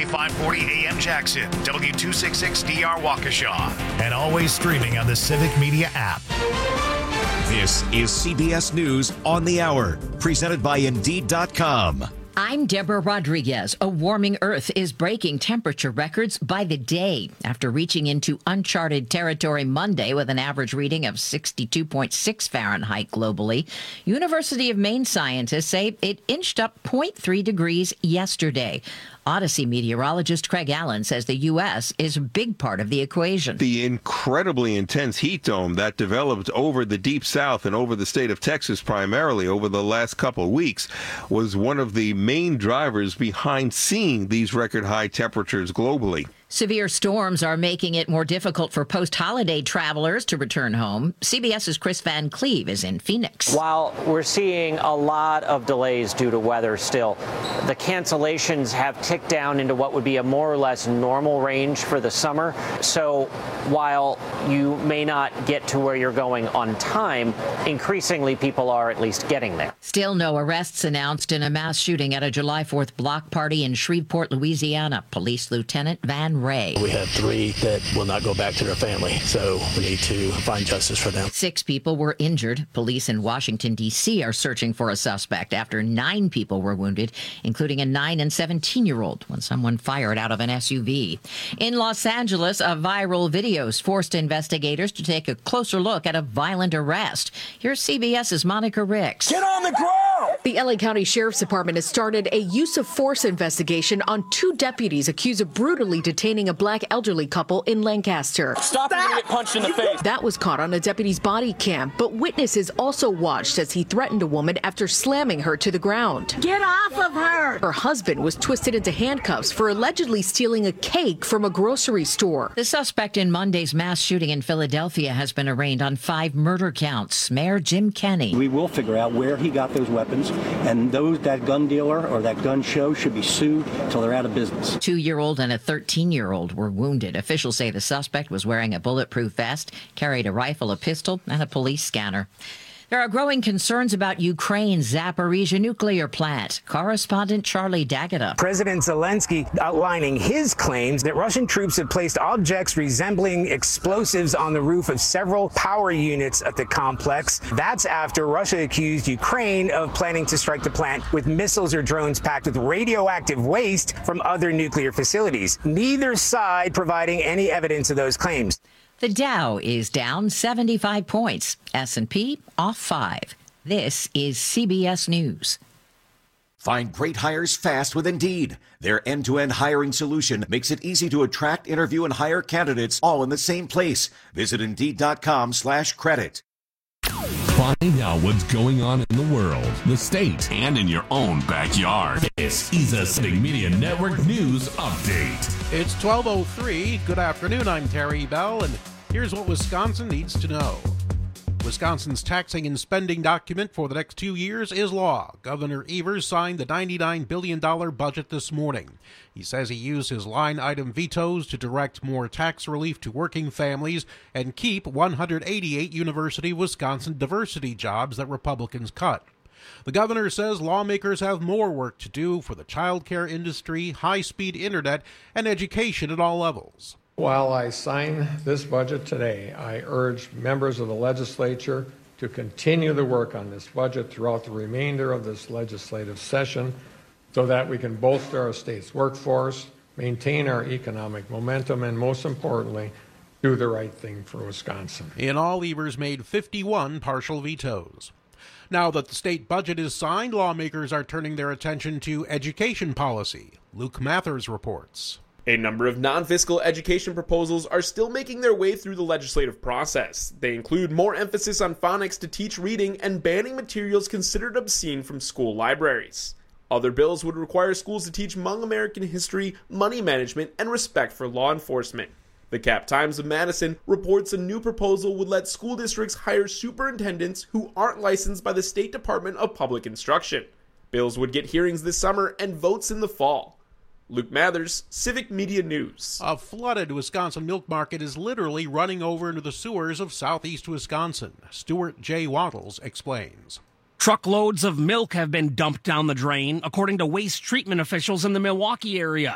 540 AM Jackson, W266DR Waukesha, and always streaming on the Civic Media app. This is CBS News on the Hour, presented by Indeed.com. I'm Deborah Rodriguez. A warming Earth is breaking temperature records by the day after reaching into uncharted territory Monday with an average reading of 62.6 Fahrenheit globally. University of Maine scientists say it inched up 0.3 degrees yesterday. Odyssey meteorologist Craig Allen says the U.S. is a big part of the equation. The incredibly intense heat dome that developed over the Deep South and over the state of Texas primarily over the last couple of weeks was one of the main drivers behind seeing these record high temperatures globally. Severe storms are making it more difficult for post-holiday travelers to return home. CBS's Chris Van Cleve is in Phoenix. While we're seeing a lot of delays due to weather still, the cancellations have ticked down into what would be a more or less normal range for the summer. So while you may not get to where you're going on time, increasingly people are at least getting there. Still no arrests announced in a mass shooting at a July 4th block party in Shreveport, Louisiana. Police Lieutenant Van Ray. We had 3 that will not go back to their family, so we need to find justice for them. 6 people were injured. Police in Washington, D.C. are searching for a suspect after 9 people were wounded, including a 9 and 17-year-old when someone fired out of an SUV. In Los Angeles, a viral video forced investigators to take a closer look at a violent arrest. Here's CBS's Monica Ricks. Get on the ground! The LA County Sheriff's Department has started a use of force investigation on 2 deputies accused of brutally detaining a black elderly couple in Lancaster. Stop and get punched in the face. That was caught on a deputy's body cam, but witnesses also watched as he threatened a woman after slamming her to the ground. Get off of her! Her husband was twisted into handcuffs for allegedly stealing a cake from a grocery store. The suspect in Monday's mass shooting in Philadelphia has been arraigned on 5 murder counts. Mayor Jim Kenney. We will figure out where he got those weapons, and that gun dealer or that gun show should be sued till they're out of business. 2-year-old and a 13-year-old were wounded. Officials say the suspect was wearing a bulletproof vest, carried a rifle, a pistol, and a police scanner. There are growing concerns about Ukraine's Zaporizhzhia nuclear plant. Correspondent Charlie D'Agata. President Zelensky outlining his claims that Russian troops have placed objects resembling explosives on the roof of several power units at the complex. That's after Russia accused Ukraine of planning to strike the plant with missiles or drones packed with radioactive waste from other nuclear facilities. Neither side providing any evidence of those claims. The Dow is down 75 points. S&P off 5. This is CBS News. Find great hires fast with Indeed. Their end-to-end hiring solution makes it easy to attract, interview, and hire candidates all in the same place. Visit Indeed.com/credit. Find out what's going on in the world, the state, and in your own backyard. This is a Civic Media Network News Update. It's 12:03. Good afternoon. I'm Terry Bell, and here's what Wisconsin needs to know. Wisconsin's taxing and spending document for the next 2 years is law. Governor Evers signed the $99 billion budget this morning. He says he used his line item vetoes to direct more tax relief to working families and keep 188 University of Wisconsin diversity jobs that Republicans cut. The governor says lawmakers have more work to do for the child care industry, high-speed internet, and education at all levels. While I sign this budget today, I urge members of the legislature to continue the work on this budget throughout the remainder of this legislative session so that we can bolster our state's workforce, maintain our economic momentum, and most importantly, do the right thing for Wisconsin. In all, Evers made 51 partial vetoes. Now that the state budget is signed, lawmakers are turning their attention to education policy. Luke Mathers reports. A number of non-fiscal education proposals are still making their way through the legislative process. They include more emphasis on phonics to teach reading and banning materials considered obscene from school libraries. Other bills would require schools to teach Hmong American history, money management, and respect for law enforcement. The Cap Times of Madison reports a new proposal would let school districts hire superintendents who aren't licensed by the State Department of Public Instruction. Bills would get hearings this summer and votes in the fall. Luke Mathers, Civic Media News. A flooded Wisconsin milk market is literally running over into the sewers of southeast Wisconsin. Stuart J. Wattles explains. Truckloads of milk have been dumped down the drain, according to waste treatment officials in the Milwaukee area.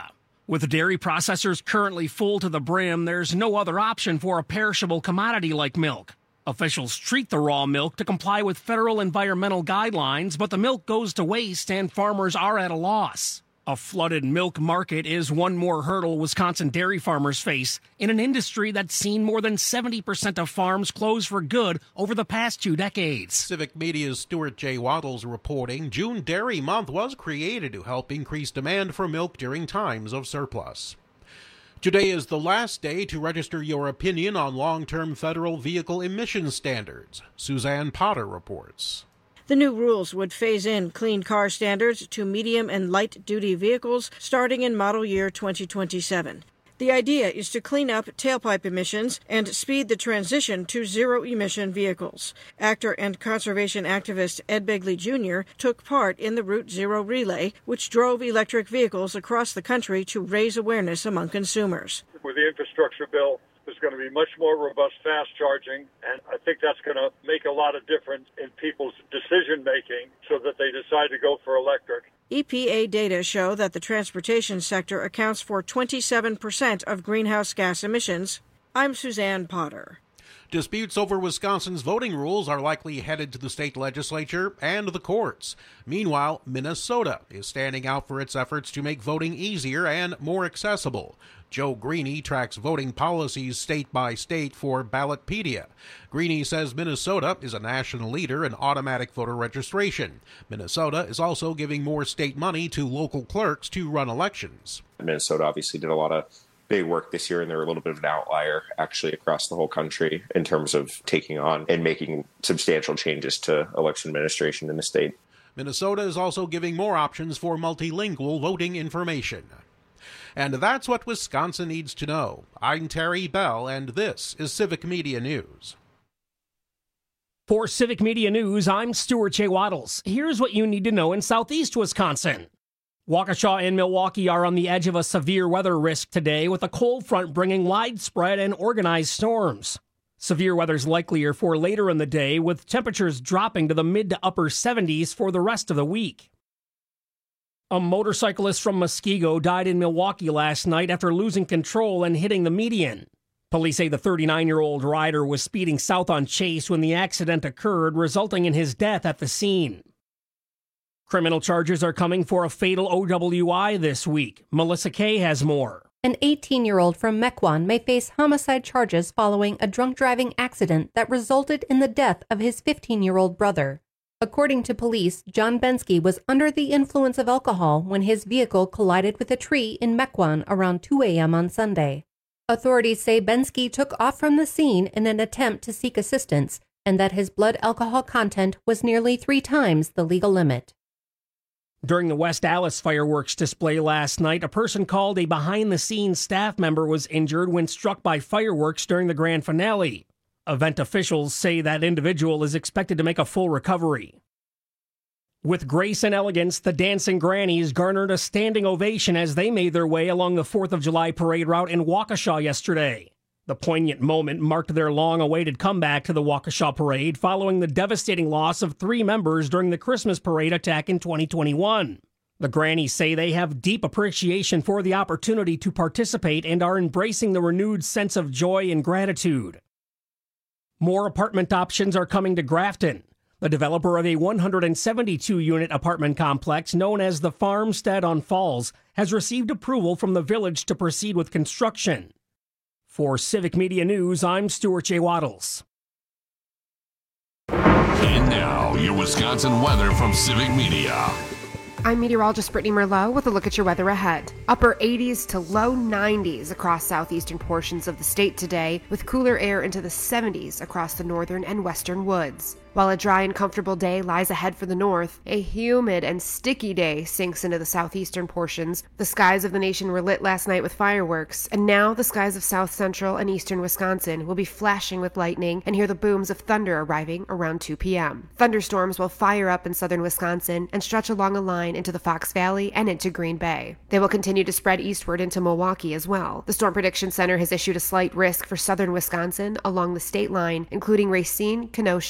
With dairy processors currently full to the brim, there's no other option for a perishable commodity like milk. Officials treat the raw milk to comply with federal environmental guidelines, but the milk goes to waste and farmers are at a loss. A flooded milk market is one more hurdle Wisconsin dairy farmers face in an industry that's seen more than 70% of farms close for good over the past 2 decades. Civic Media's Stuart J. Waddles reporting June Dairy Month was created to help increase demand for milk during times of surplus. Today is the last day to register your opinion on long-term federal vehicle emission standards. Suzanne Potter reports. The new rules would phase in clean car standards to medium and light-duty vehicles starting in model year 2027. The idea is to clean up tailpipe emissions and speed the transition to zero-emission vehicles. Actor and conservation activist Ed Begley Jr. took part in the Route Zero Relay, which drove electric vehicles across the country to raise awareness among consumers. With the infrastructure bill, there's going to be much more robust fast charging, and I think that's going to make a lot of difference in people's decision-making so that they decide to go for electric. EPA data show that the transportation sector accounts for 27% of greenhouse gas emissions. I'm Suzanne Potter. Disputes over Wisconsin's voting rules are likely headed to the state legislature and the courts. Meanwhile, Minnesota is standing out for its efforts to make voting easier and more accessible. Joe Greene tracks voting policies state by state for Ballotpedia. Greene says Minnesota is a national leader in automatic voter registration. Minnesota is also giving more state money to local clerks to run elections. Minnesota obviously did a lot of big work this year, and they're a little bit of an outlier actually across the whole country in terms of taking on and making substantial changes to election administration in the state. Minnesota is also giving more options for multilingual voting information. And that's what Wisconsin needs to know. I'm Terry Bell, and this is Civic Media News. For Civic Media News, I'm Stuart J. Waddles. Here's what you need to know in southeast Wisconsin. Waukesha and Milwaukee are on the edge of a severe weather risk today, with a cold front bringing widespread and organized storms. Severe weather's likelier for later in the day, with temperatures dropping to the mid to upper 70s for the rest of the week. A motorcyclist from Muskego died in Milwaukee last night after losing control and hitting the median. Police say the 39-year-old rider was speeding south on Chase when the accident occurred, resulting in his death at the scene. Criminal charges are coming for a fatal OWI this week. Melissa Kay has more. An 18-year-old from Mequon may face homicide charges following a drunk driving accident that resulted in the death of his 15-year-old brother. According to police, John Bensky was under the influence of alcohol when his vehicle collided with a tree in Mequon around 2 a.m. on Sunday. Authorities say Bensky took off from the scene in an attempt to seek assistance, and that his blood alcohol content was nearly 3 times the legal limit. During the West Allis fireworks display last night, a person called a behind-the-scenes staff member was injured when struck by fireworks during the grand finale. Event officials say that individual is expected to make a full recovery. With grace and elegance, the Dancing Grannies garnered a standing ovation as they made their way along the 4th of July parade route in Waukesha yesterday. The poignant moment marked their long-awaited comeback to the Waukesha parade following the devastating loss of 3 members during the Christmas parade attack in 2021. The Grannies say they have deep appreciation for the opportunity to participate and are embracing the renewed sense of joy and gratitude. More apartment options are coming to Grafton. The developer of a 172-unit apartment complex known as the Farmstead on Falls has received approval from the village to proceed with construction. For Civic Media News, I'm Stuart J. Waddles. And now, your Wisconsin weather from Civic Media. I'm meteorologist Brittany Merlot with a look at your weather ahead. Upper 80s to low 90s across southeastern portions of the state today, with cooler air into the 70s across the northern and western woods. While a dry and comfortable day lies ahead for the north, a humid and sticky day sinks into the southeastern portions. The skies of the nation were lit last night with fireworks, and now the skies of south central and eastern Wisconsin will be flashing with lightning and hear the booms of thunder arriving around 2 p.m. Thunderstorms will fire up in southern Wisconsin and stretch along a line into the Fox Valley and into Green Bay. They will continue to spread eastward into Milwaukee as well. The Storm Prediction Center has issued a slight risk for southern Wisconsin along the state line, including Racine, Kenosha, Walworth,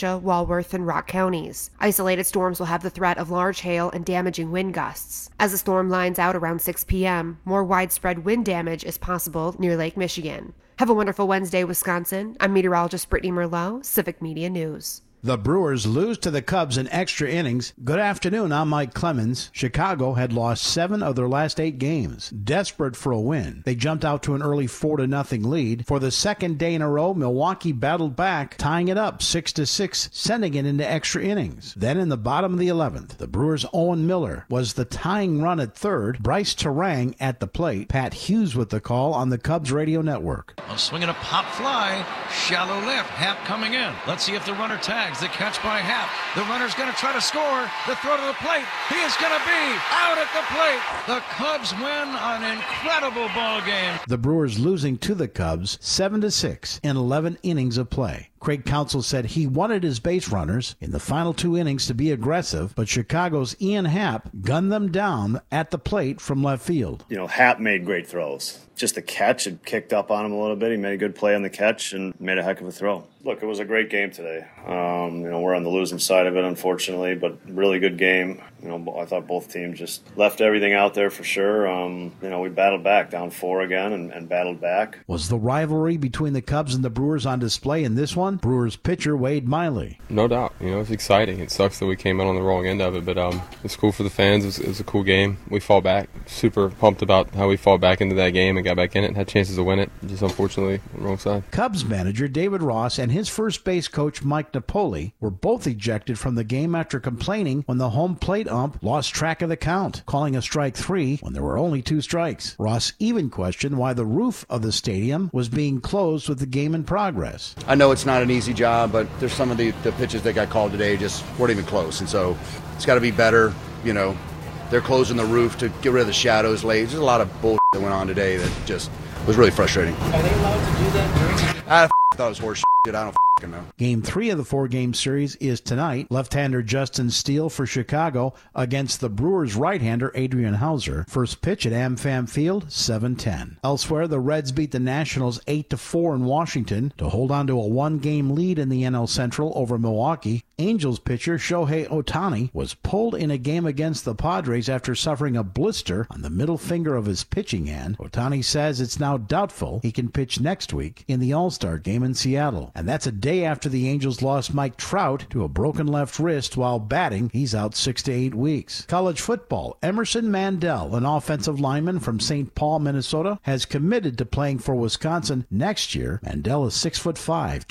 Walworth, and Rock counties. Isolated storms will have the threat of large hail and damaging wind gusts. As the storm lines out around 6 p.m., more widespread wind damage is possible near Lake Michigan. Have a wonderful Wednesday, Wisconsin. I'm meteorologist Brittany Merlot, Civic Media News. The Brewers lose to the Cubs in extra innings. Good afternoon, I'm Mike Clemens. Chicago had lost 7 of their last 8 games. Desperate for a win, they jumped out to an early 4-0 lead. For the second day in a row, Milwaukee battled back, tying it up 6-6, sending it into extra innings. Then in the bottom of the 11th, the Brewers' Owen Miller was the tying run at third, Bryce Terang at the plate, Pat Hughes with the call on the Cubs radio network. A swing and a pop fly, shallow left, Happ coming in. Let's see if the runner tags. The catch by Happ. The runner's going to try to score. The throw to the plate. He is going to be out at the plate. The Cubs win an incredible ball game. The Brewers losing to the Cubs 7-6 in 11 innings of play. Craig Counsell said he wanted his base runners in the final 2 innings to be aggressive, but Chicago's Ian Happ gunned them down at the plate from left field. Happ made great throws. Just the catch had kicked up on him a little bit. He made a good play on the catch and made a heck of a throw. Look, it was a great game today. We're on the losing side of it, unfortunately, but really good game. I thought both teams just left everything out there for sure. We battled back, down 4 again, and battled back. Was the rivalry between the Cubs and the Brewers on display in this one? Brewers pitcher Wade Miley. No doubt. It's exciting. It sucks that we came out on the wrong end of it, but it's cool for the fans. It was a cool game. We fought back. Super pumped about how we fought back into that game and got back in it and had chances to win it. Just unfortunately, on the wrong side. Cubs manager David Ross and his first base coach Mike Napoli were both ejected from the game after complaining when the home plate ump lost track of the count, calling a strike 3 when there were only 2 strikes. Ross even questioned why the roof of the stadium was being closed with the game in progress. I know it's not an easy job, but there's some of the pitches that got called today just weren't even close, and so it's got to be better. They're closing the roof to get rid of the shadows late. There's a lot of bullshit that went on today that just was really frustrating. Are they allowed to do that? I thought it was horse shit. I don't know. Game 3 of the 4-game series is tonight. Left-hander Justin Steele for Chicago against the Brewers' right-hander Adrian Hauser. First pitch at AmFam Field, 7:10. Elsewhere, the Reds beat the Nationals 8-4 in Washington to hold on to a 1-game lead in the NL Central over Milwaukee. Angels pitcher Shohei Ohtani was pulled in a game against the Padres after suffering a blister on the middle finger of his pitching hand. Ohtani says it's now doubtful he can pitch next week in the All-Star game in Seattle. And that's a day after the Angels lost Mike Trout to a broken left wrist while batting. He's out 6 to 8 weeks. College football, Emerson Mandel, an offensive lineman from St. Paul, Minnesota, has committed to playing for Wisconsin next year. Mandel is 6'5",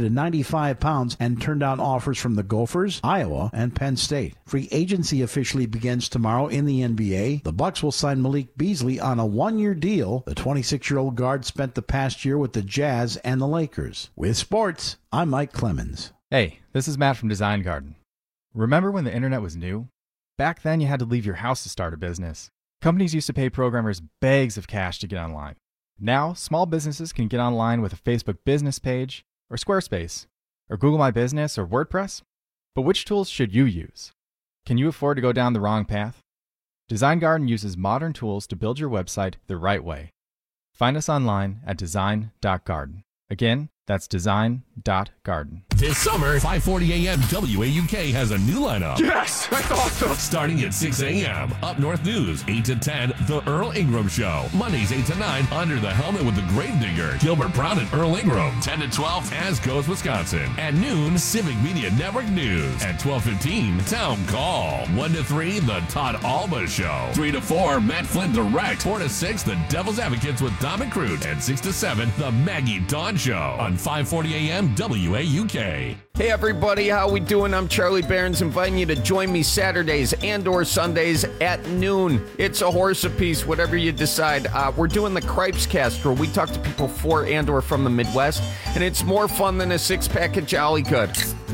295 pounds, and turned down offers from the Gophers, Iowa, and Penn State. Free agency officially begins tomorrow in the NBA. The Bucks will sign Malik Beasley on a 1-year deal. The 26-year-old guard spent the past year with the Jazz and the Lakers. With sports, I'm Mike Clemens. Hey, this is Matt from Design Garden. Remember when the internet was new? Back then you had to leave your house to start a business. Companies used to pay programmers bags of cash to get online. Now, small businesses can get online with a Facebook business page, or Squarespace, or Google My Business, or WordPress. But which tools should you use? Can you afford to go down the wrong path? Design Garden uses modern tools to build your website the right way. Find us online at design.garden. Again, that's design.garden. This summer, 5:40 a.m. WAUK has a new lineup. Yes, that's awesome. Starting at 6 a.m. Up North News, 8 to 10, The Earl Ingram Show. Mondays, 8 to 9, Under the Helmet with the Grave Digger, Gilbert Brown and Earl Ingram. 10 to 12, As Goes Wisconsin. At noon, Civic Media Network News. At 12:15, Town Call. 1 to 3, The Todd Alba Show. 3 to 4, Matt Flynn Direct. 4 to 6, The Devil's Advocates with Dom and Crute. And 6 to 7, The Maggie Dawn Show. On 5:40 a.m. WAUK. Hey everybody, how we doing? I'm Charlie Barons, inviting you to join me Saturdays and/or Sundays at noon. It's a horse apiece, whatever you decide. We're doing the Cripes Cast, where we talk to people for and/or from the Midwest, and it's more fun than a 6-pack of Jolly Good.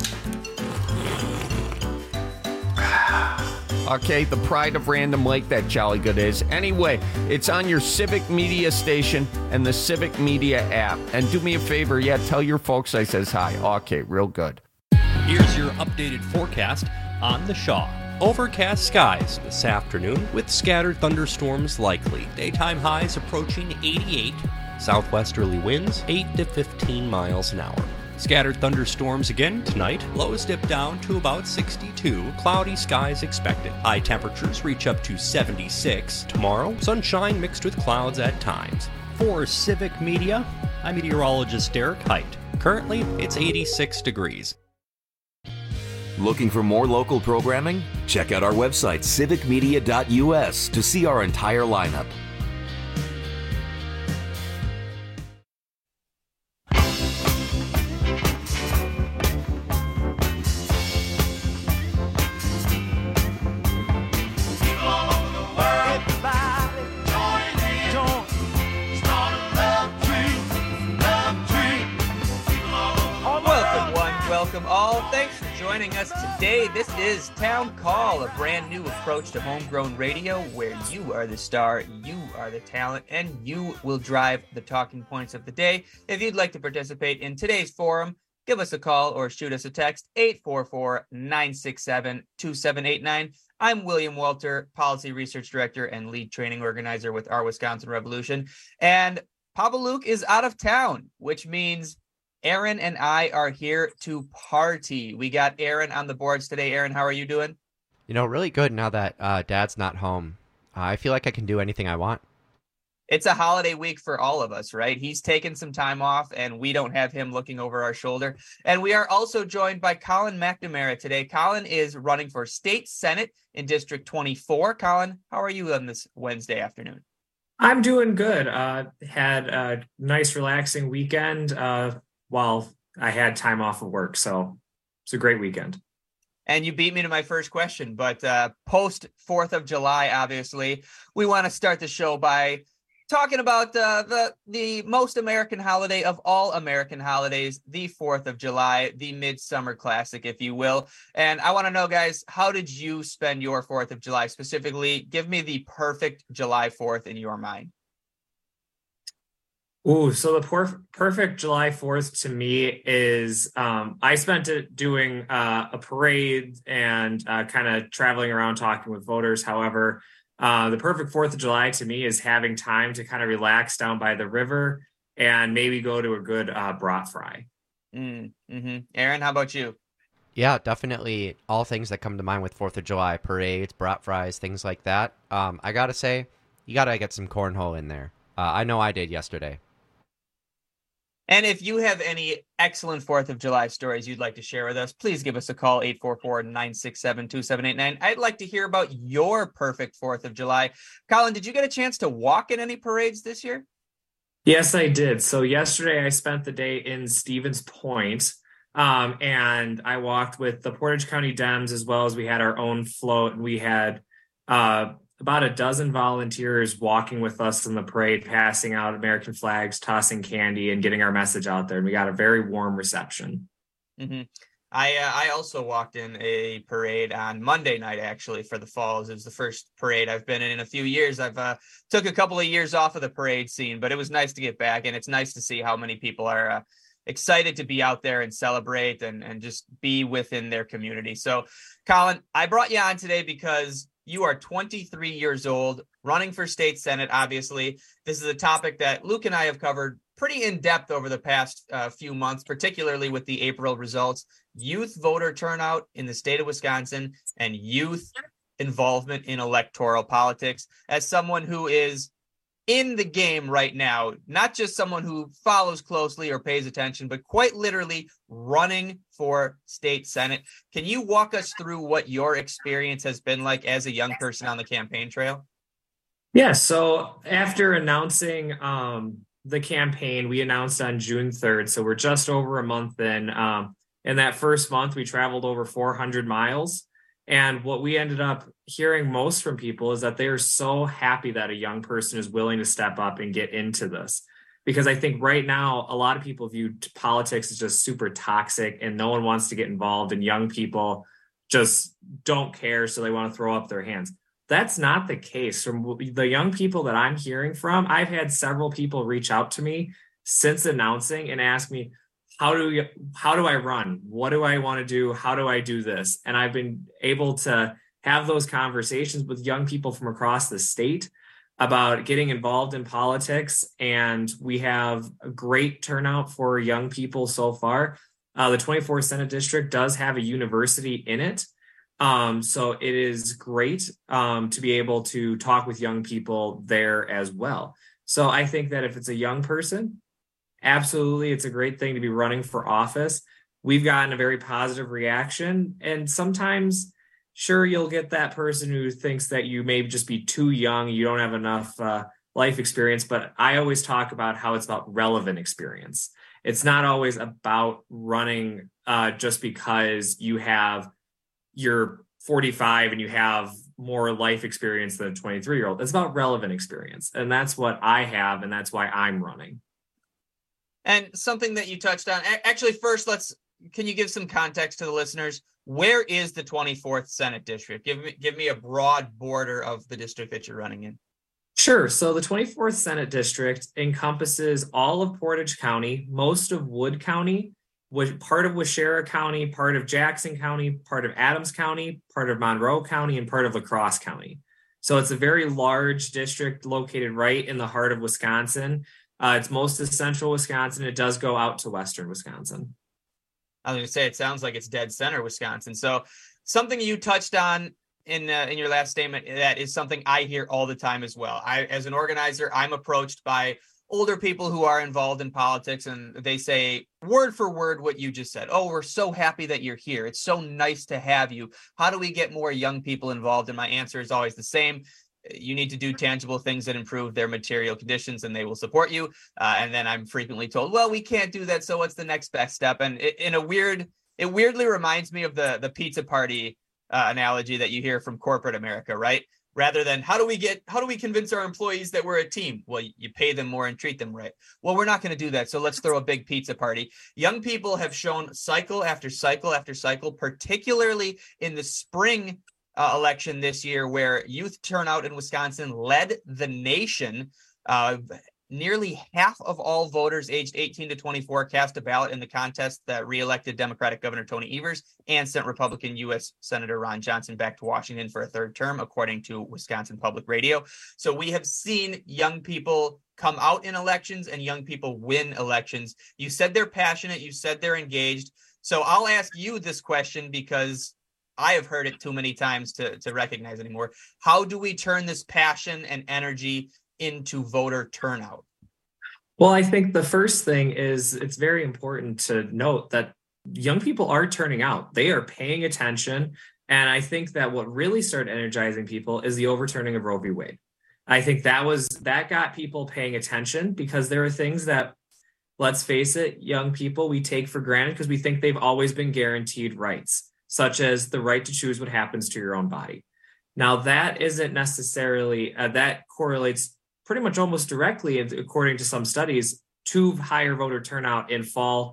Okay, the pride of Random Lake, that Jolly Good is. Anyway, it's on your Civic Media station and the Civic Media app. And do me a favor, tell your folks I says hi. Okay, real good. Here's your updated forecast on the Shaw. Overcast skies this afternoon with scattered thunderstorms likely. Daytime highs approaching 88. Southwesterly winds 8 to 15 miles an hour. Scattered thunderstorms again tonight. Lows dip down to about 62. Cloudy skies expected. High temperatures reach up to 76. Tomorrow, sunshine mixed with clouds at times. For Civic Media, I'm meteorologist Derek Height. Currently, it's 86 degrees. Looking for more local programming? Check out our website, civicmedia.us, to see our entire lineup. Welcome all. Thanks for joining us today. This is Town Call, a brand new approach to homegrown radio where you are the star, you are the talent, and you will drive the talking points of the day. If you'd like to participate in today's forum, give us a call or shoot us a text, 844-967-2789. I'm William Walter, Policy Research Director and Lead Training Organizer with Our Wisconsin Revolution. And Papa Luke is out of town, which means Aaron and I are here to party. We got Aaron on the boards today. Aaron, how are you doing? Really good now that Dad's not home. I feel like I can do anything I want. It's a holiday week for all of us, right? He's taken some time off, and we don't have him looking over our shoulder. And we are also joined by Colin McNamara today. Colin is running for State Senate in District 24. Colin, how are you on this Wednesday afternoon? I'm doing good. Had a nice, relaxing weekend. While I had time off of work. So it's a great weekend. And you beat me to my first question, but post 4th of July, obviously, we want to start the show by talking about the most American holiday of all American holidays, the 4th of July, the Midsummer Classic, if you will. And I want to know, guys, how did you spend your 4th of July? Specifically, give me the perfect July 4th in your mind. Ooh, so the perfect July 4th to me is I spent it doing a parade and kind of traveling around talking with voters. However, the perfect 4th of July to me is having time to kind of relax down by the river and maybe go to a good brat fry. Mm-hmm. Aaron, how about you? Yeah, definitely all things that come to mind with 4th of July, parades, brat fries, things like that. I got to say, you got to get some cornhole in there. I know I did yesterday. And if you have any excellent 4th of July stories you'd like to share with us, please give us a call, 844-967-2789. I'd like to hear about your perfect 4th of July. Colin, did you get a chance to walk in any parades this year? Yes, I did. So yesterday I spent the day in Stevens Point, and I walked with the Portage County Dems, as well as we had our own float, and we had about a dozen volunteers walking with us in the parade, passing out American flags, tossing candy, and getting our message out there. And we got a very warm reception. Mm-hmm. I also walked in a parade on Monday night, actually, for the Falls. It was the first parade I've been in a few years. I've took a couple of years off of the parade scene, but it was nice to get back. And it's nice to see how many people are excited to be out there and celebrate and just be within their community. So, Colin, I brought you on today because you are 23 years old, running for state senate, obviously. This is a topic that Luke and I have covered pretty in depth over the past few months, particularly with the April results. Youth voter turnout in the state of Wisconsin and youth involvement in electoral politics. As someone who is in the game right now, not just someone who follows closely or pays attention, but quite literally running for state senate. Can you walk us through what your experience has been like as a young person on the campaign trail? Yeah, so after announcing the campaign, we announced on June 3rd, so we're just over a month in. In that first month, we traveled over 400 miles. And what we ended up hearing most from people is that they are so happy that a young person is willing to step up and get into this. Because I think right now, a lot of people view politics as just super toxic and no one wants to get involved, and young people just don't care, so they want to throw up their hands. That's not the case. From the young people that I'm hearing from, I've had several people reach out to me since announcing and ask me, how do I run? What do I want to do? How do I do this? And I've been able to have those conversations with young people from across the state about getting involved in politics. And we have a great turnout for young people so far. The 24th Senate District does have a university in it. So it is great to be able to talk with young people there as well. So I think that if it's a young person, absolutely, it's a great thing to be running for office. We've gotten a very positive reaction. And sometimes, sure, you'll get that person who thinks that you may just be too young, you don't have enough life experience. But I always talk about how it's about relevant experience. It's not always about running just because you're 45 and you have more life experience than a 23-year-old. It's about relevant experience. And that's what I have. And that's why I'm running. And something that you touched on, actually, first, can you give some context to the listeners? Where is the 24th Senate District? Give me a broad border of the district that you're running in. Sure. So the 24th Senate District encompasses all of Portage County, most of Wood County, part of Waushara County, part of Jackson County, part of Adams County, part of Monroe County, and part of La Crosse County. So it's a very large district located right in the heart of Wisconsin. It's most of central Wisconsin. It does go out to western Wisconsin. I was going to say, it sounds like it's dead center Wisconsin. So something you touched on in your last statement, that is something I hear all the time as well. As an organizer, I'm approached by older people who are involved in politics, and they say word for word what you just said. Oh, we're so happy that you're here. It's so nice to have you. How do we get more young people involved? And my answer is always the same. You need to do tangible things that improve their material conditions, and they will support you. And then I'm frequently told, well, we can't do that, so what's the next best step? And it weirdly reminds me of the pizza party analogy that you hear from corporate America, right? Rather than how do we convince our employees that we're a team? Well, you pay them more and treat them right. Well, we're not going to do that, so let's throw a big pizza party. Young people have shown cycle after cycle after cycle, particularly in the spring election this year, where youth turnout in Wisconsin led the nation. Nearly half of all voters aged 18 to 24 cast a ballot in the contest that reelected Democratic Governor Tony Evers and sent Republican U.S. Senator Ron Johnson back to Washington for a third term, according to Wisconsin Public Radio. So we have seen young people come out in elections and young people win elections. You said they're passionate. You said they're engaged. So I'll ask you this question because I have heard it too many times to recognize anymore. How do we turn this passion and energy into voter turnout? Well, I think the first thing is it's very important to note that young people are turning out. They are paying attention. And I think that what really started energizing people is the overturning of Roe v. Wade. I think that got people paying attention because there are things that, let's face it, young people, we take for granted because we think they've always been guaranteed rights, such as the right to choose what happens to your own body. Now, that isn't necessarily, that correlates pretty much almost directly, according to some studies, to higher voter turnout in fall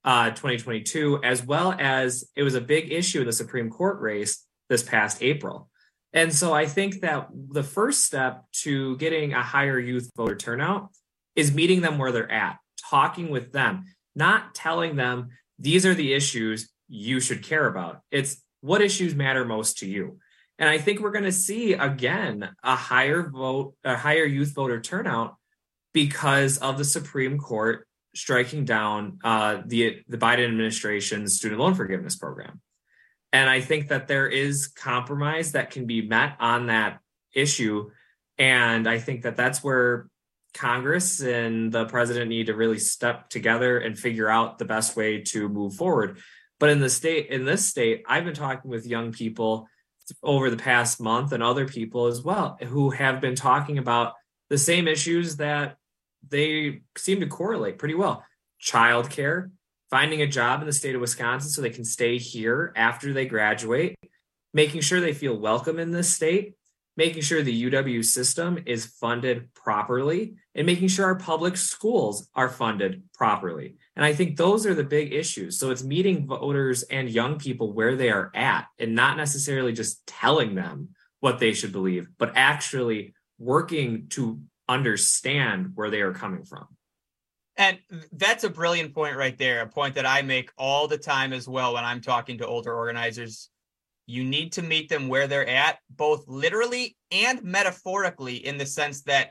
2022, as well as it was a big issue in the Supreme Court race this past April. And so I think that the first step to getting a higher youth voter turnout is meeting them where they're at, talking with them, not telling them these are the issues you should care about. It's what issues matter most to you. And I think we're going to see, again, a higher youth voter turnout because of the Supreme Court striking down the Biden administration's student loan forgiveness program. And I think that there is compromise that can be met on that issue. And I think that that's where Congress and the president need to really step together and figure out the best way to move forward. But in this state, I've been talking with young people over the past month and other people as well who have been talking about the same issues that they seem to correlate pretty well. Childcare, finding a job in the state of Wisconsin so they can stay here after they graduate, making sure they feel welcome in this state, making sure the UW system is funded properly, and making sure our public schools are funded properly. And I think those are the big issues. So it's meeting voters and young people where they are at and not necessarily just telling them what they should believe, but actually working to understand where they are coming from. And that's a brilliant point right there, a point that I make all the time as well when I'm talking to older organizers. You need to meet them where they're at, both literally and metaphorically, in the sense that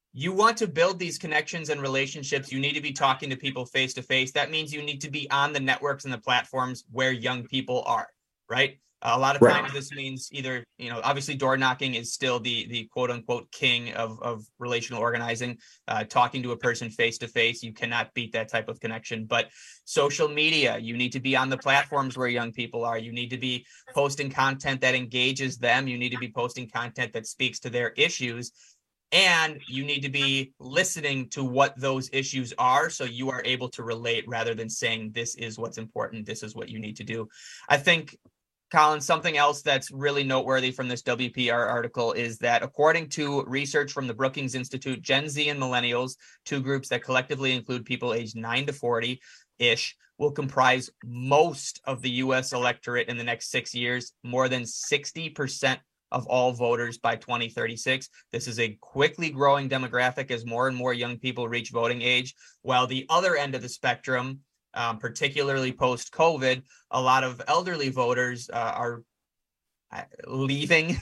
you want to build these connections and relationships. You need to be talking to people face to face. That means you need to be on the networks and the platforms where young people are, right? A lot of times this means either, obviously door knocking is still the quote unquote king of relational organizing, talking to a person face to face. You cannot beat that type of connection. But social media, you need to be on the platforms where young people are. You need to be posting content that engages them. You need to be posting content that speaks to their issues. And you need to be listening to what those issues are so you are able to relate rather than saying this is what's important. This is what you need to do. I think, Colin, something else that's really noteworthy from this WPR article is that according to research from the Brookings Institute, Gen Z and millennials, two groups that collectively include people aged 9 to 40-ish, will comprise most of the U.S. electorate in the next 6 years, more than 60% of all voters by 2036. This is a quickly growing demographic as more and more young people reach voting age, while the other end of the spectrum, particularly post-COVID, a lot of elderly voters are leaving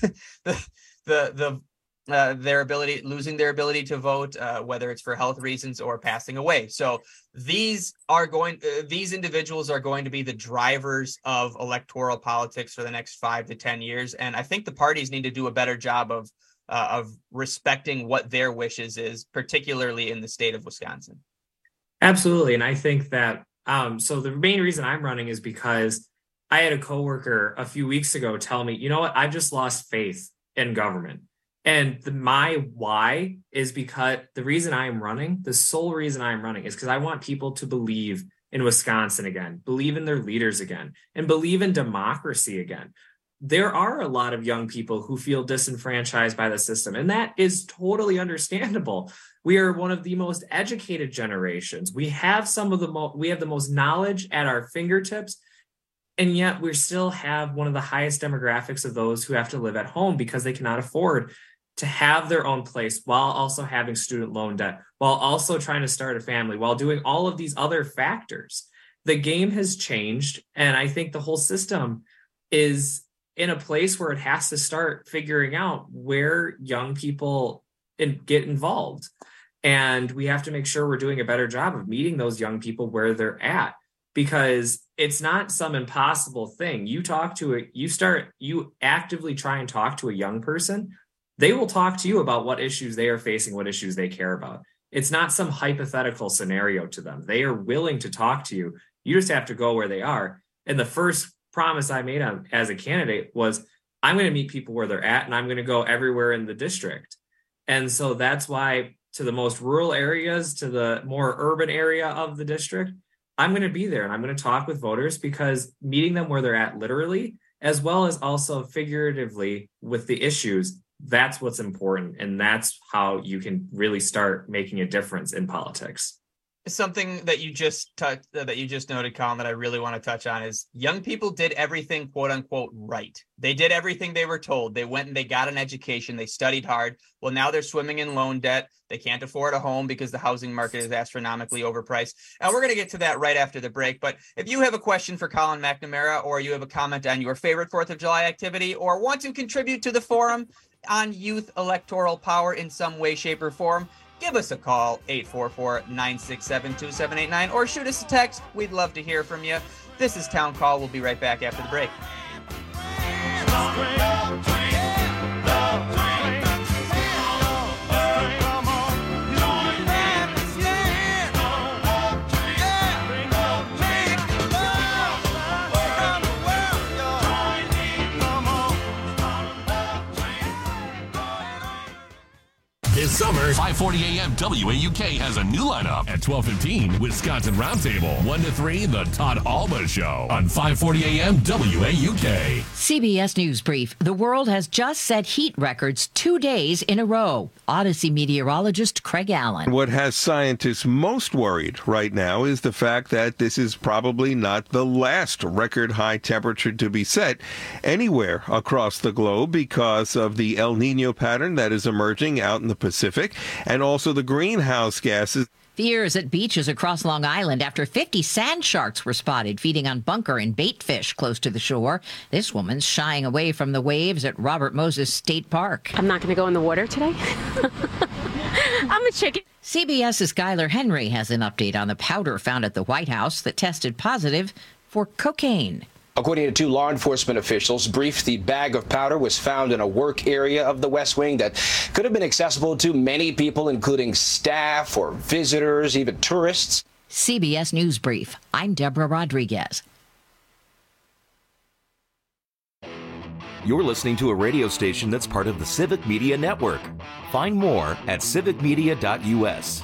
losing their ability to vote, whether it's for health reasons or passing away. So these individuals are going to be the drivers of electoral politics for the next 5 to 10 years. And I think the parties need to do a better job of respecting what their wishes is, particularly in the state of Wisconsin. Absolutely. And I think that so the main reason I'm running is because I had a coworker a few weeks ago tell me, you know what, I've just lost faith in government. And my why is because the sole reason I'm running is because I want people to believe in Wisconsin again, believe in their leaders again, and believe in democracy again. There are a lot of young people who feel disenfranchised by the system, and that is totally understandable. We are one of the most educated generations. We have we have the most knowledge at our fingertips, and yet we still have one of the highest demographics of those who have to live at home because they cannot afford to have their own place while also having student loan debt, while also trying to start a family, while doing all of these other factors. The game has changed, and I think the whole system is in a place where it has to start figuring out where young people get involved. And we have to make sure we're doing a better job of meeting those young people where they're at, because it's not some impossible thing. You actively try and talk to a young person. They will talk to you about what issues they are facing, what issues they care about. It's not some hypothetical scenario to them. They are willing to talk to you. You just have to go where they are. And the first promise I made as a candidate was, I'm going to meet people where they're at, and I'm going to go everywhere in the district. And so that's why, to the most rural areas, to the more urban area of the district, I'm going to be there and I'm going to talk with voters, because meeting them where they're at literally, as well as also figuratively with the issues, that's what's important. And that's how you can really start making a difference in politics. Something that you just noted, Colin, that I really want to touch on is young people did everything, quote unquote, right. They did everything they were told. They went and they got an education. They studied hard. Well, now they're swimming in loan debt. They can't afford a home because the housing market is astronomically overpriced. And we're going to get to that right after the break. But if you have a question for Colin McNamara, or you have a comment on your favorite 4th of July activity, or want to contribute to the forum on youth electoral power in some way, shape, or form, give us a call, 844-967-2789, or shoot us a text. We'd love to hear from you. This is Town Call. We'll be right back after the break. This summer, 540 AM WAUK has a new lineup. At 12:15, Wisconsin Roundtable. 1 to 3, The Todd Alba Show on 540 AM WAUK. CBS News Brief. The world has just set heat records 2 days in a row. Odyssey meteorologist Craig Allen. What has scientists most worried right now is the fact that this is probably not the last record high temperature to be set anywhere across the globe, because of the El Nino pattern that is emerging out in the Pacific, and also the greenhouse gases. Fears at beaches across Long Island after 50 sand sharks were spotted feeding on bunker and bait fish close to the shore. This woman's shying away from the waves at Robert Moses State Park. I'm not going to go in the water today. I'm a chicken. CBS's Skylar Henry has an update on the powder found at the White House that tested positive for cocaine. According to 2 law enforcement officials briefed, the bag of powder was found in a work area of the West Wing that could have been accessible to many people, including staff or visitors, even tourists. CBS News Brief. I'm Deborah Rodriguez. You're listening to a radio station that's part of the Civic Media Network. Find more at civicmedia.us.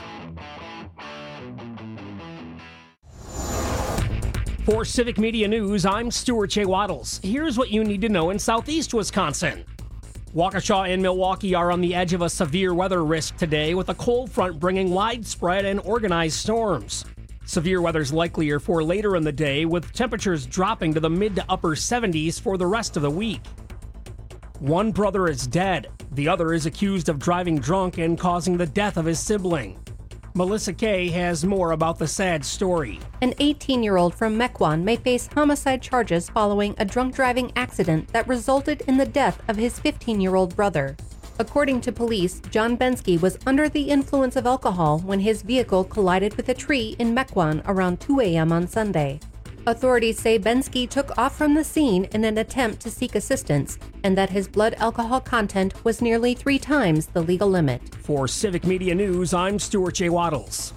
For Civic Media News, I'm Stuart J. Waddles. Here's what you need to know in southeast Wisconsin. Waukesha and Milwaukee are on the edge of a severe weather risk today, with a cold front bringing widespread and organized storms. Severe weather's likelier for later in the day, with temperatures dropping to the mid to upper 70s for the rest of the week. One brother is dead. The other is accused of driving drunk and causing the death of his sibling. Melissa Kay has more about the sad story. An 18-year-old from Mequon may face homicide charges following a drunk driving accident that resulted in the death of his 15-year-old brother. According to police, John Bensky was under the influence of alcohol when his vehicle collided with a tree in Mequon around 2 a.m. on Sunday. Authorities say Bensky took off from the scene in an attempt to seek assistance, and that his blood alcohol content was nearly 3 times the legal limit. For Civic Media News, I'm Stuart J. Waddles.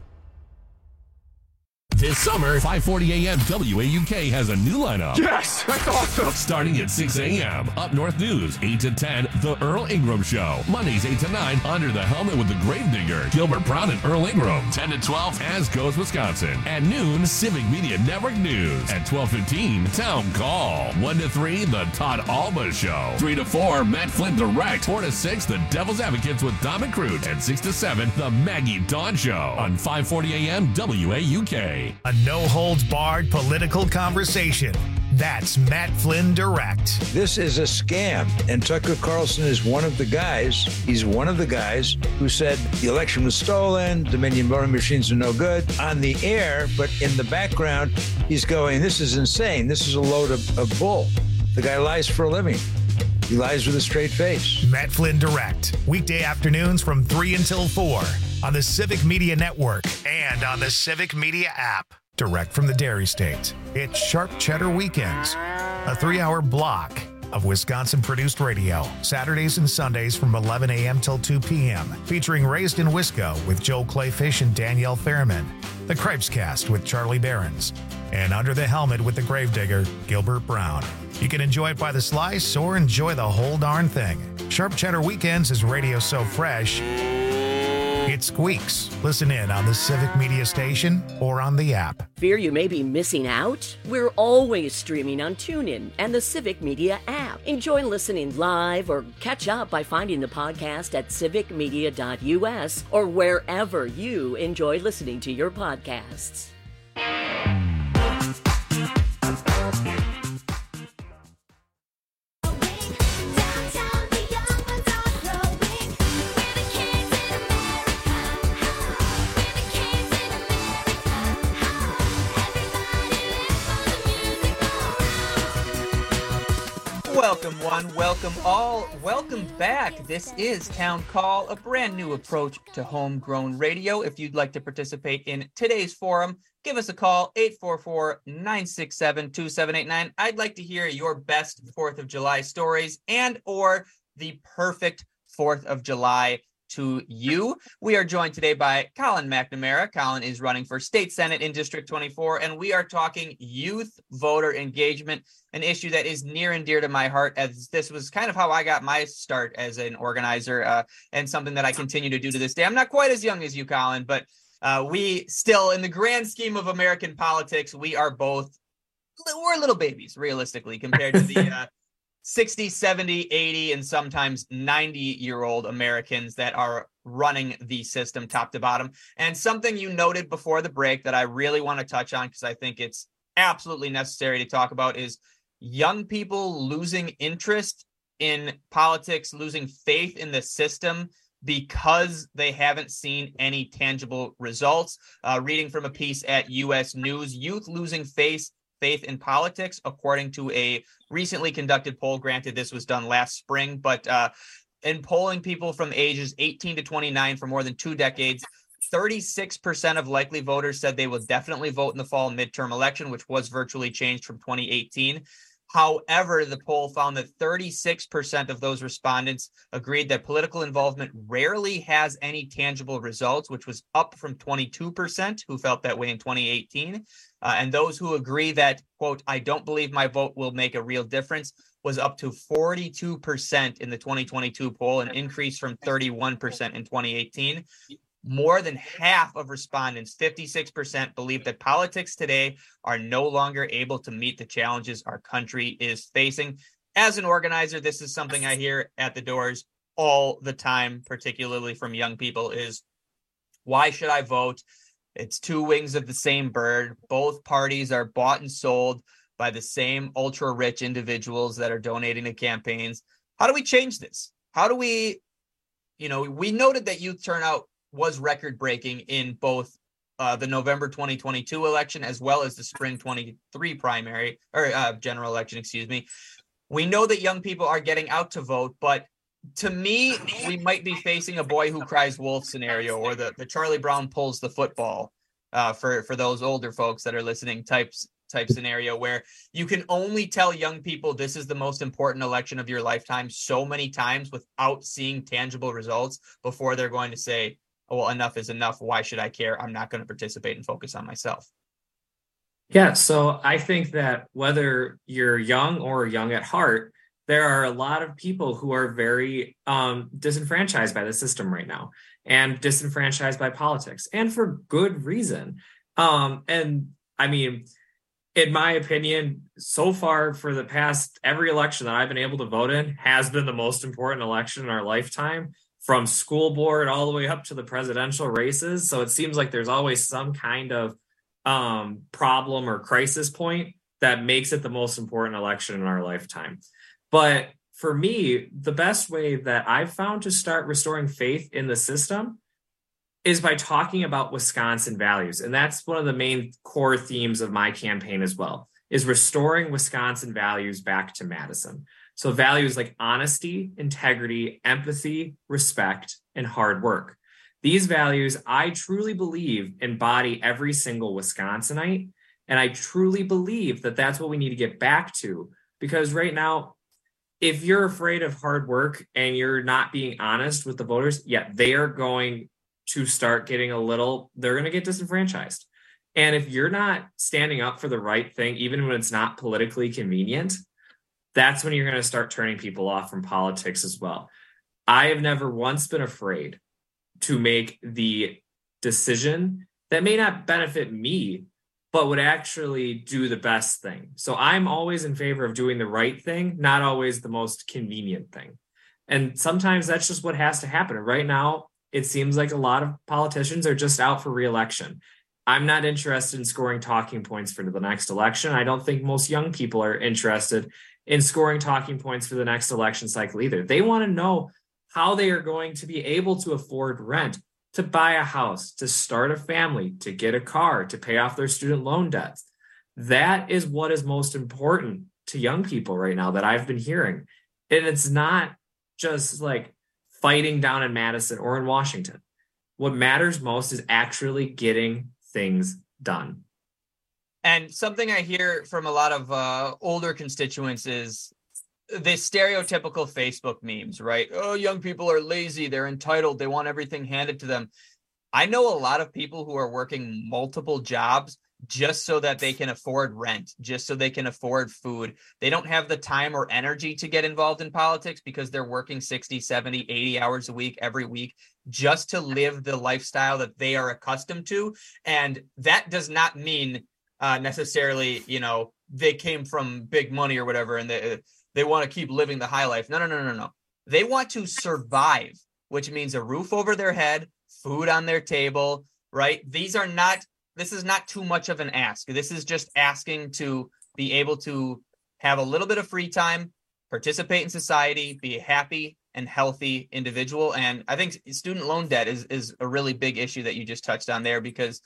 This summer, 5:40 a.m. WAUK has a new lineup. Yes, that's awesome. Starting at 6 a.m. Up North News, 8 to 10, The Earl Ingram Show. Mondays, 8 to 9, Under the Helmet with the Gravedigger, Gilbert Brown and Earl Ingram. 10 to 12, As Goes Wisconsin. At noon, Civic Media Network News. At 12:15, Town Call. 1 to 3, The Todd Alba Show. 3 to 4, Matt Flynn Direct. 4 to 6, The Devil's Advocates with Dom and Crute. And 6 to 7, The Maggie Dawn Show. On 5:40 a.m. WAUK. A no-holds-barred political conversation. That's Matt Flynn Direct. This is a scam, and Tucker Carlson is one of the guys. He's one of the guys who said the election was stolen, Dominion voting machines are no good on the air, but in the background, he's going, this is insane. This is a load of bull. The guy lies for a living. He lies with a straight face. Matt Flynn Direct. Weekday afternoons from 3 until 4 on the Civic Media Network and on the Civic Media app. Direct from the Dairy State. It's Sharp Cheddar Weekends, a 3-hour block of Wisconsin-produced radio, Saturdays and Sundays from 11 a.m. till 2 p.m., featuring Raised in Wisco with Joe Clayfish and Danielle Fairman, The Cripes Cast with Charlie Behrens, and Under the Helmet with the Gravedigger, Gilbert Brown. You can enjoy it by the slice or enjoy the whole darn thing. Sharp Cheddar Weekends is radio so fresh, it squeaks. Listen in on the Civic Media Station or on the app. Fear you may be missing out? We're always streaming on TuneIn and the Civic Media app. Enjoy listening live or catch up by finding the podcast at civicmedia.us or wherever you enjoy listening to your podcasts. Welcome one, welcome all, welcome back. This is Town Call, a brand new approach to homegrown radio. If you'd like to participate in today's forum, give us a call, 844-967-2789. I'd like to hear your best 4th of July stories and or the perfect 4th of July to you. We are joined today by Colin McNamara. Colin is running for State Senate in District 24, and we are talking youth voter engagement, an issue that is near and dear to my heart, as this was kind of how I got my start as an organizer, and something that I continue to do to this day. I'm not quite as young as you, Colin, but we still, in the grand scheme of American politics, we're little babies, realistically, compared to the 60, 70, 80, and sometimes 90-year-old Americans that are running the system top to bottom. And something you noted before the break that I really want to touch on, because I think it's absolutely necessary to talk about, is young people losing interest in politics, losing faith in the system because they haven't seen any tangible results. Reading from a piece at U.S. News, youth losing faith in politics, according to a recently conducted poll. Granted, this was done last spring, but in polling people from ages 18 to 29 for more than 2 decades, 36% of likely voters said they will definitely vote in the fall midterm election, which was virtually changed from 2018. However, the poll found that 36% of those respondents agreed that political involvement rarely has any tangible results, which was up from 22% who felt that way in 2018. And those who agree that, quote, I don't believe my vote will make a real difference, was up to 42% in the 2022 poll, an increase from 31% in 2018. More than half of respondents, 56%, believe that politics today are no longer able to meet the challenges our country is facing. As an organizer, this is something I hear at the doors all the time, particularly from young people, is why should I vote? It's two wings of the same bird. Both parties are bought and sold by the same ultra-rich individuals that are donating to campaigns. How do we change this? How do we, we noted that youth turnout was record-breaking in both the November 2022 election as well as the spring 23 primary or general election, excuse me. We know that young people are getting out to vote, but to me, we might be facing a boy who cries wolf scenario, or the Charlie Brown pulls the football for those older folks that are listening type scenario, where you can only tell young people this is the most important election of your lifetime so many times without seeing tangible results before they're going to say, oh, well, enough is enough. Why should I care? I'm not going to participate and focus on myself. Yeah, so I think that whether you're young or young at heart, there are a lot of people who are very disenfranchised by the system right now and disenfranchised by politics, and for good reason. And I mean, in my opinion, so far for the past, every election that I've been able to vote in has been the most important election in our lifetime, from school board all the way up to the presidential races. So it seems like there's always some kind of problem or crisis point that makes it the most important election in our lifetime. But for me, the best way that I've found to start restoring faith in the system is by talking about Wisconsin values. And that's one of the main core themes of my campaign as well, is restoring Wisconsin values back to Madison. So values like honesty, integrity, empathy, respect, and hard work. These values, I truly believe, embody every single Wisconsinite. And I truly believe that that's what we need to get back to. Because right now, if you're afraid of hard work and you're not being honest with the voters, they are going to start getting they're going to get disenfranchised. And if you're not standing up for the right thing, even when it's not politically convenient, that's when you're going to start turning people off from politics as well. I have never once been afraid to make the decision that may not benefit me, but would actually do the best thing. So I'm always in favor of doing the right thing, not always the most convenient thing. And sometimes that's just what has to happen. Right now, it seems like a lot of politicians are just out for re-election. I'm not interested in scoring talking points for the next election. I don't think most young people are interested in scoring talking points for the next election cycle either. They want to know how they are going to be able to afford rent, to buy a house, to start a family, to get a car, to pay off their student loan debts. That is what is most important to young people right now that I've been hearing. And it's not just like fighting down in Madison or in Washington. What matters most is actually getting things done. And something I hear from a lot of older constituents is the stereotypical Facebook memes, right? Oh, young people are lazy. They're entitled. They want everything handed to them. I know a lot of people who are working multiple jobs just so that they can afford rent, just so they can afford food. They don't have the time or energy to get involved in politics because they're working 60, 70, 80 hours a week, every week, just to live the lifestyle that they are accustomed to. And that does not mean necessarily, they came from big money or whatever, and they want to keep living the high life. No. They want to survive, which means a roof over their head, food on their table, right? This is not too much of an ask. This is just asking to be able to have a little bit of free time, participate in society, be a happy and healthy individual. And I think student loan debt is a really big issue that you just touched on there, because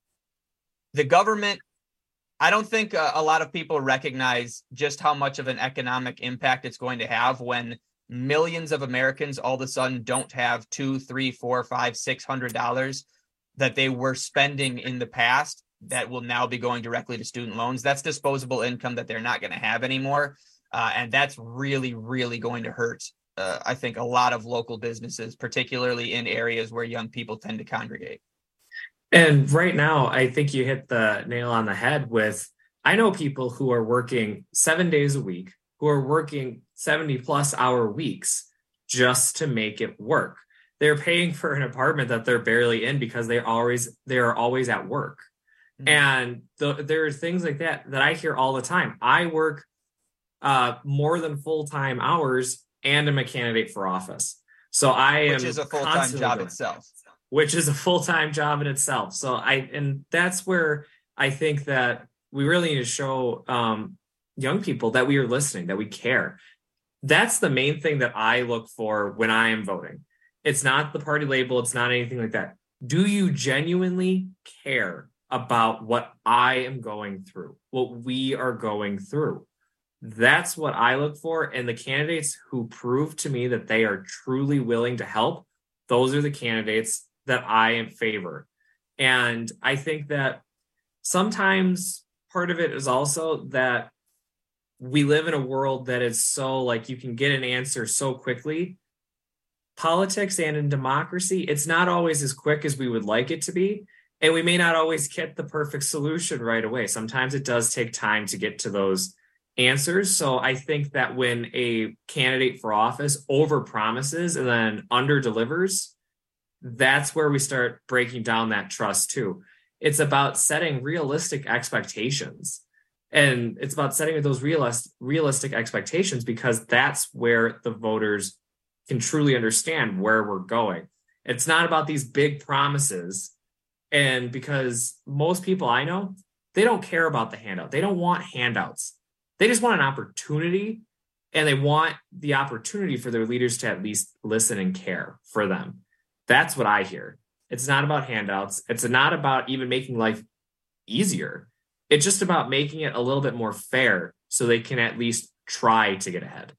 the government, I don't think a lot of people recognize just how much of an economic impact it's going to have when millions of Americans all of a sudden don't have $200, $300, $400, $500, $600 that they were spending in the past that will now be going directly to student loans. That's disposable income that they're not going to have anymore. And that's really, really going to hurt, I think, a lot of local businesses, particularly in areas where young people tend to congregate. And right now, I think you hit the nail on the head with, I know people who are working 7 days a week, who are working 70+ hour weeks just to make it work. They're paying for an apartment that they're barely in because they are always at work. Mm-hmm. And there are things like that I hear all the time. I work more than full-time hours and am a candidate for office. So which is a full-time job itself. Which is a full-time job in itself. So and that's where I think that we really need to show young people that we are listening, that we care. That's the main thing that I look for when I am voting. It's not the party label. It's not anything like that. Do you genuinely care about what I am going through, what we are going through? That's what I look for. And the candidates who prove to me that they are truly willing to help, those are the candidates that I am favor. And I think that sometimes part of it is also that we live in a world that is so like you can get an answer so quickly. Politics and in democracy, it's not always as quick as we would like it to be. And we may not always get the perfect solution right away. Sometimes it does take time to get to those answers. So I think that when a candidate for office overpromises and then underdelivers, that's where we start breaking down that trust too. It's about setting realistic expectations. And it's about setting those realistic expectations, because that's where the voters can truly understand where we're going. It's not about these big promises. And because most people I know, they don't care about the handout. They don't want handouts. They just want an opportunity, and they want the opportunity for their leaders to at least listen and care for them. That's what I hear. It's not about handouts. It's not about even making life easier. It's just about making it a little bit more fair so they can at least try to get ahead.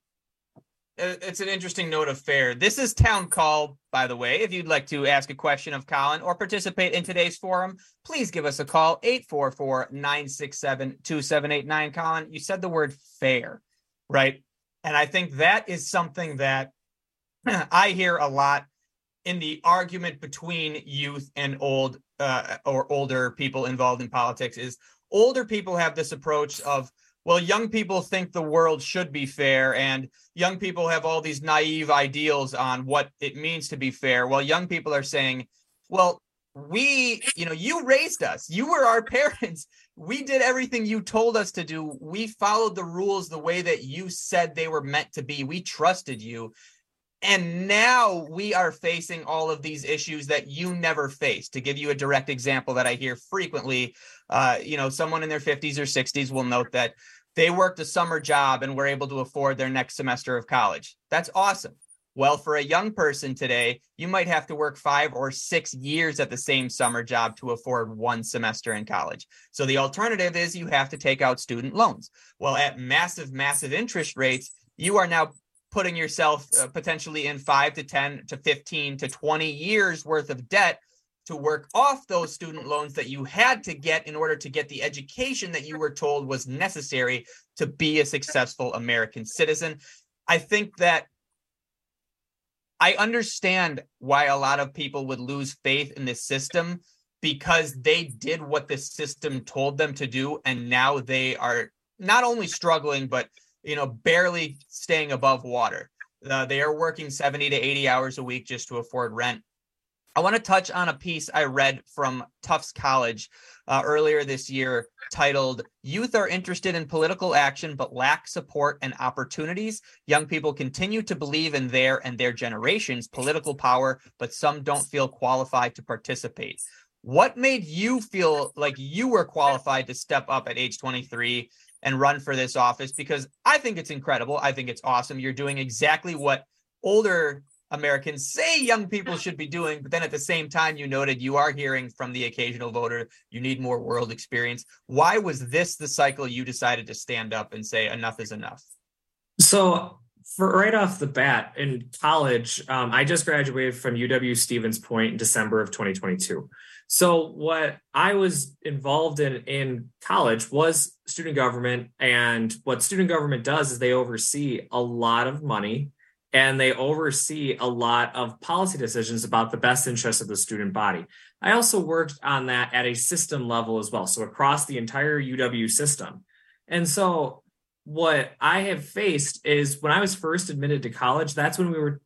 It's an interesting note of fair. This is Town Call, by the way. If you'd like to ask a question of Colin or participate in today's forum, please give us a call, 844-967-2789. Colin, you said the word fair, right? And I think that is something that I hear a lot in the argument between youth and old or older people involved in politics. Is older people have this approach of, well, young people think the world should be fair, and young people have all these naive ideals on what it means to be fair. While young people are saying, well, you raised us. You were our parents. We did everything you told us to do. We followed the rules the way that you said they were meant to be. We trusted you. And now we are facing all of these issues that you never faced. To give you a direct example that I hear frequently, someone in their 50s or 60s will note that they worked a summer job and were able to afford their next semester of college. That's awesome. Well, for a young person today, you might have to work 5 or 6 years at the same summer job to afford one semester in college. So the alternative is you have to take out student loans. Well, at massive, massive interest rates, you are now putting yourself potentially in 5 to 10 to 15 to 20 years worth of debt to work off those student loans that you had to get in order to get the education that you were told was necessary to be a successful American citizen. I think that I understand why a lot of people would lose faith in this system, because they did what the system told them to do, and now they are not only struggling, but barely staying above water. They are working 70 to 80 hours a week just to afford rent. I want to touch on a piece I read from Tufts College earlier this year titled, "Youth are interested in political action but lack support and opportunities. Young people continue to believe in their and their generation's political power, but some don't feel qualified to participate." What made you feel like you were qualified to step up at age 23 and run for this office? Because I think it's incredible. I think it's awesome. You're doing exactly what older Americans say young people should be doing, but then at the same time, you noted you are hearing from the occasional voter, you need more world experience. Why was this the cycle you decided to stand up and say enough is enough? So For right off the bat, in college, I just graduated from UW Stevens Point in December of 2022. So what I was involved in college was student government. And what student government does is they oversee a lot of money and they oversee a lot of policy decisions about the best interests of the student body. I also worked on that at a system level as well, so across the entire UW system. And so what I have faced is when I was first admitted to college, that's when we were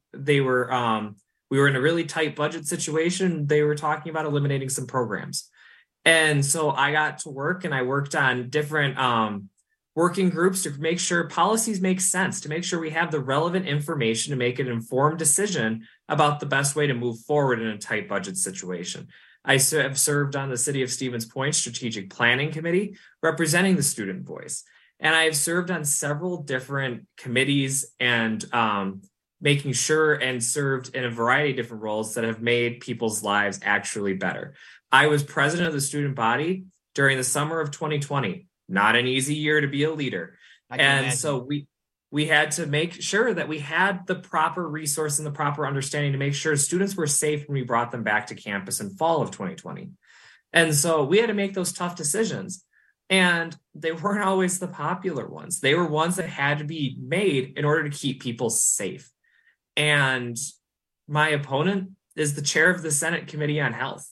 in a really tight budget situation. They were talking about eliminating some programs. And so I got to work and I worked on different working groups to make sure policies make sense, to make sure we have the relevant information to make an informed decision about the best way to move forward in a tight budget situation. I have served on the City of Stevens Point Strategic Planning Committee, representing the student voice. And I've served on several different committees and making sure and served in a variety of different roles that have made people's lives actually better. I was president of the student body during the summer of 2020. Not an easy year to be a leader. And so we had to make sure that we had the proper resource and the proper understanding to make sure students were safe when we brought them back to campus in fall of 2020. And so we had to make those tough decisions. And they weren't always the popular ones. They were ones that had to be made in order to keep people safe. And my opponent is the chair of the Senate Committee on Health.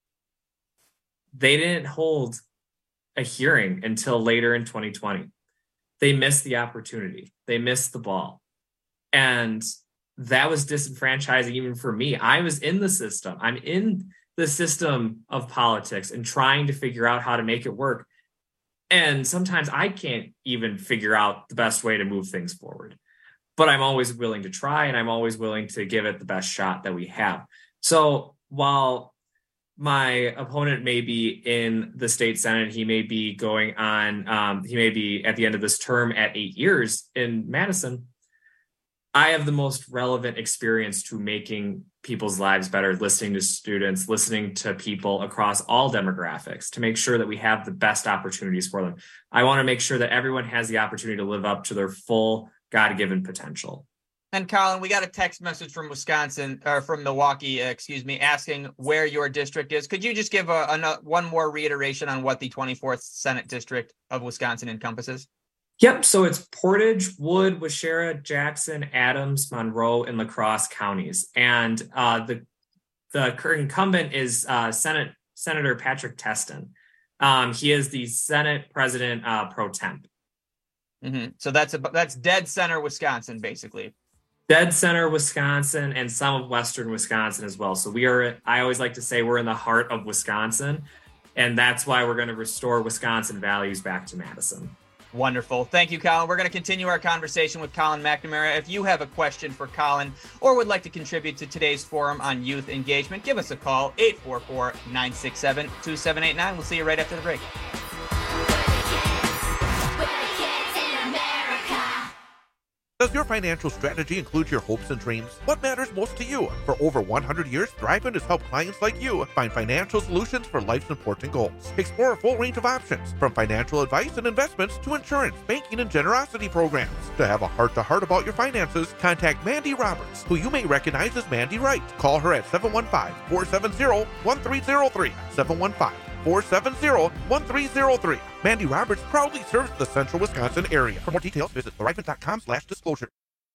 They didn't hold a hearing until later in 2020. They missed the opportunity. They missed the ball. And that was disenfranchising even for me. I was in the system. I'm in the system of politics and trying to figure out how to make it work. And sometimes I can't even figure out the best way to move things forward. But I'm always willing to try, and I'm always willing to give it the best shot that we have. So while my opponent may be in the state Senate, he may be going on, he may be at the end of this term at 8 years in Madison, I have the most relevant experience to making people's lives better, listening to students, listening to people across all demographics to make sure that we have the best opportunities for them. I want to make sure that everyone has the opportunity to live up to their full God-given potential. And Colin, we got a text message from Wisconsin, or from Milwaukee, asking where your district is. Could you just give one more reiteration on what the 24th Senate District of Wisconsin encompasses? Yep. So it's Portage, Wood, Waushara, Jackson, Adams, Monroe, and La Crosse counties. And the current incumbent is Senator Patrick Testin. He is the Senate President pro temp. Mm-hmm. So that's dead center Wisconsin, basically. Dead center Wisconsin and some of Western Wisconsin as well. So I always like to say we're in the heart of Wisconsin, and that's why we're going to restore Wisconsin values back to Madison. Wonderful. Thank you, Colin. We're going to continue our conversation with Colin McNamara. If you have a question for Colin or would like to contribute to today's forum on youth engagement, give us a call, 844-967-2789. We'll see you right after the break. Does your financial strategy include your hopes and dreams? What matters most to you? For over 100 years, Thriveman has helped clients like you find financial solutions for life's important goals. Explore a full range of options, from financial advice and investments to insurance, banking, and generosity programs. To have a heart-to-heart about your finances, contact Mandy Roberts, who you may recognize as Mandy Wright. Call her at 715-470-1303. 715-470-1303. Mandy Roberts proudly serves the central Wisconsin area. For more details, visit thriveman.com/disclosure.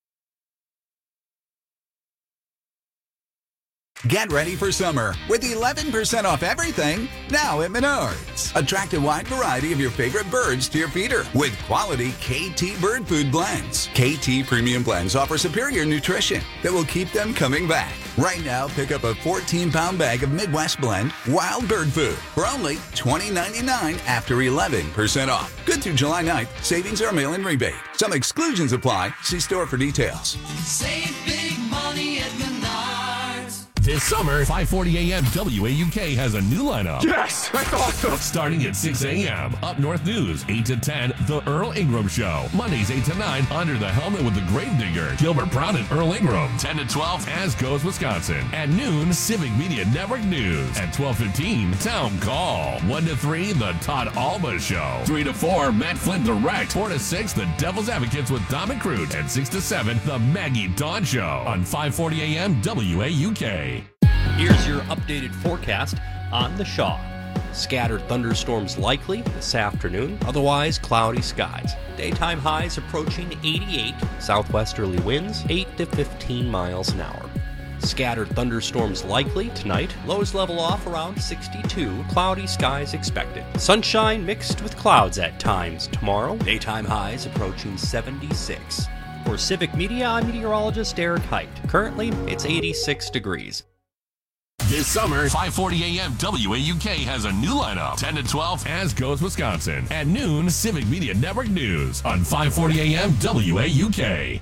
Get ready for summer with 11% off everything now at Menards. Attract a wide variety of your favorite birds to your feeder with quality KT bird food blends. KT Premium Blends offer superior nutrition that will keep them coming back. Right now, pick up a 14-pound bag of Midwest Blend Wild Bird Food for only $20.99 after 11% off. Good through July 9th. Savings are mail-in rebate. Some exclusions apply. See store for details. Save big money at Menards. This summer, 540 AM WAUK has a new lineup. Yes, that's awesome. Starting at 6 a.m., Up North News, 8 to 10, The Earl Ingram Show. Mondays, 8 to 9, Under the Helmet with the Gravedigger, Gilbert Brown and Earl Ingram. 10 to 12, As Goes Wisconsin. At noon, Civic Media Network News. At 12:15, Town Call. 1 to 3, The Todd Alba Show. 3 to 4, Matt Flint Direct. 4 to 6, The Devil's Advocates with Dom and Crute. And 6 to 7, The Maggie Dawn Show on 540 AM WAUK. Here's your updated forecast on the Shaw. Scattered thunderstorms likely this afternoon, otherwise cloudy skies. Daytime highs approaching 88, southwesterly winds 8 to 15 miles an hour. Scattered thunderstorms likely tonight, lows level off around 62, cloudy skies expected. Sunshine mixed with clouds at times tomorrow, daytime highs approaching 76. For Civic Media, I'm meteorologist Eric Height. Currently, it's 86 degrees. This summer, 540 AM WAUK has a new lineup. 10 to 12, As Goes Wisconsin. At noon, Civic Media Network News on 540 AM WAUK.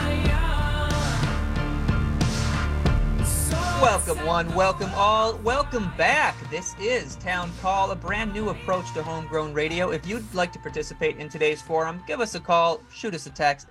Welcome one, welcome all, welcome back. This is Town Call, a brand new approach to homegrown radio. If you'd like to participate in today's forum, give us a call, shoot us a text,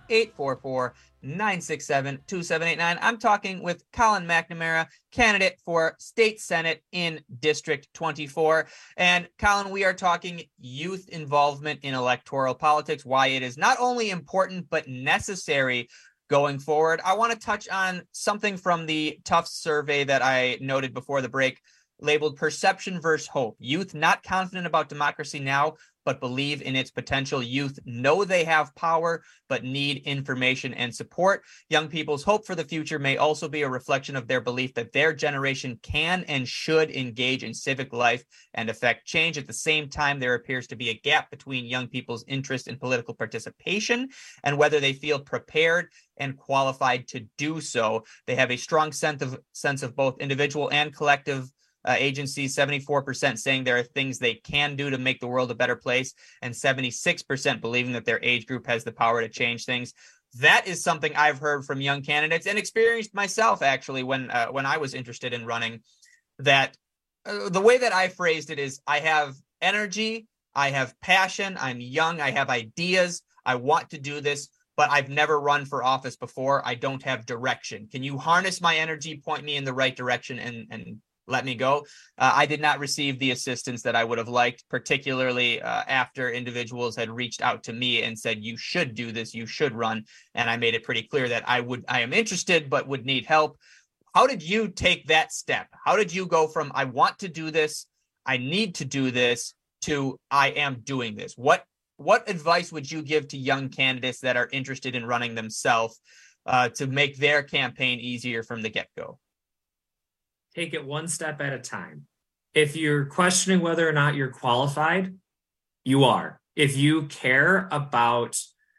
844-967-2789. I'm talking with Colin McNamara, candidate for State Senate in District 24. And Colin, we are talking youth involvement in electoral politics, why it is not only important, but necessary going forward. I want to touch on something from the Tufts survey that I noted before the break, labeled Perception versus Hope. Youth not confident about democracy now, but believe in its potential. Youth know they have power, but need information and support. Young people's hope for the future may also be a reflection of their belief that their generation can and should engage in civic life and affect change. At the same time, there appears to be a gap between young people's interest in political participation and whether they feel prepared and qualified to do so. They have a strong sense of both individual and collective agencies, 74% saying there are things they can do to make the world a better place, and 76% believing that their age group has the power to change things. That is something I've heard from young candidates and experienced myself, actually, when I was interested in running, that the way that I phrased it is I have energy, I have passion, I'm young, I have ideas, I want to do this, but I've never run for office before. I don't have direction. Can you harness my energy, point me in the right direction, and let me go? I did not receive the assistance that I would have liked, particularly after individuals had reached out to me and said, you should do this, you should run. And I made it pretty clear that I am interested, but would need help. How did you take that step? How did you go from, I want to do this, I need to do this, to I am doing this? What advice would you give to young candidates that are interested in running themselves to make their campaign easier from the get-go? Take it one step at a time. If you're questioning whether or not you're qualified, you are. If you care about